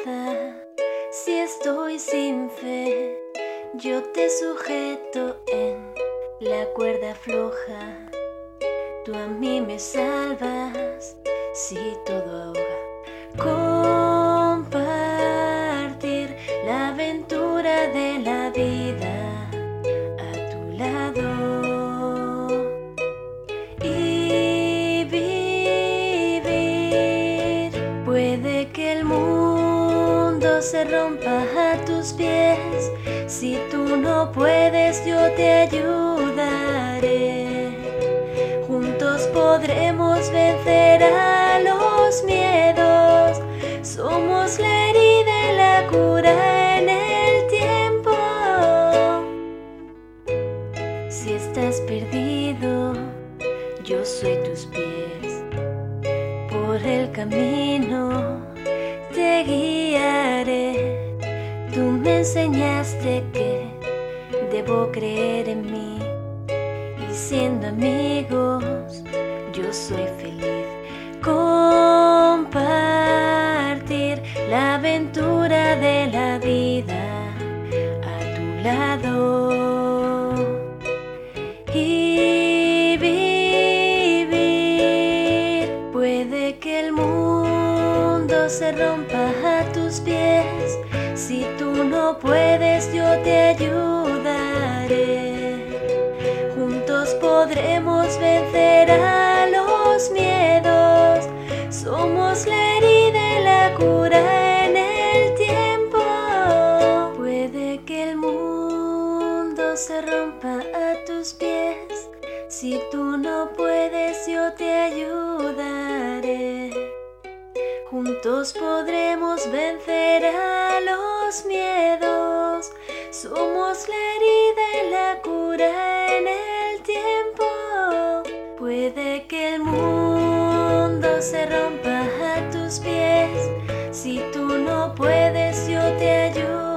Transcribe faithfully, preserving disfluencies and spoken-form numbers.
fuerza. Si estoy sin fe, yo te sujeto en la cuerda floja. Tú a mí me salvas si todo ahoga. Compartir la aventura de la vida a tu lado y vivir. Puede que el mundo se rompa a tus pies. Si tú no puedes, yo te ayudaré. Juntos podremos vencer a los miedos. Somos la herida y la cura en el tiempo. Si estás perdido, yo soy tus pies. Por el camino te guiaré. Tú me enseñaste que debo creer en mí. Y siendo amigos, yo soy feliz. Compartir la aventura de la vida a tu lado y vivir. Puede que el mundo se rompa a tus pies. Si tú no puedes, yo te ayudaré. Juntos podremos vencer a los miedos. Somos la herida y la cura en el tiempo. Puede que el mundo se rompa a tus pies. Si tú no puedes, yo te ayudaré. Juntos podremos vencer a los miedos. Somos la herida y la cura en el tiempo. Puede que el mundo se rompa a tus pies. Si tú no puedes, yo te ayudo.